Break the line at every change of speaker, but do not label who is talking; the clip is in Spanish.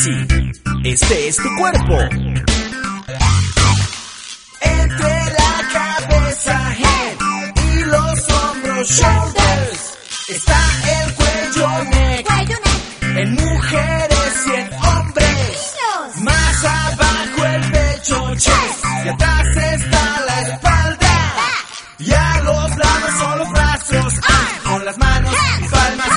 sí, este es tu cuerpo. Entre la cabeza, head, y los hombros, shoulders, está el cuello, neck, en mujeres y en hombres. Más abajo el pecho, chest, y atrás está la espalda. Y a los lados son los brazos, con las manos y palmas